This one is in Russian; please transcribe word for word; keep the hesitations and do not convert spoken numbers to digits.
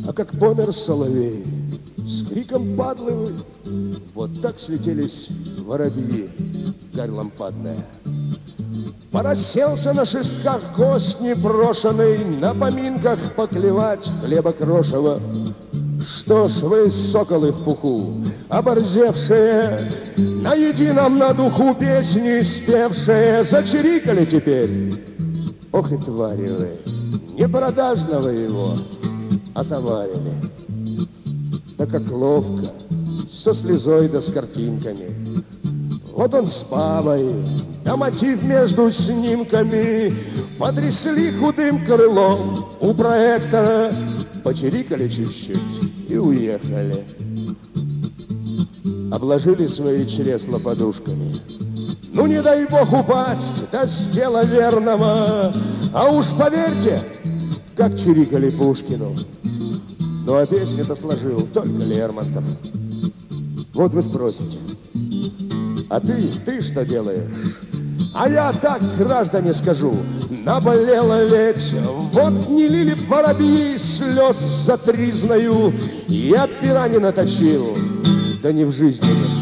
А как помер соловей, с криком падлы вы, вот так слетелись воробьи, гарь лампадная. Порасселся на шестках гость непрошенный, на поминках поклевать хлеба крошева. Что ж вы, соколы в пуху, оборзевшие, на едином на духу песни спевшие, зачирикали теперь? Ох и твари вы, не продажного его отоварили. Да как ловко, со слезой да с картинками. Вот он с бабой, да мотив между снимками. Потрясли худым крылом у проектора, почирикали чуть-чуть и уехали. Обложили свои чресла подушками. Ну не дай бог упасть до дела верного. А уж поверьте, как чирикали Пушкину. Ну а песню-то сложил только Лермонтов. Вот вы спросите: а ты, ты что делаешь? А я так, граждане, скажу: наболело ведь, вот не лили б воробьи слез за тризною, я пера не наточил, да не в жизни не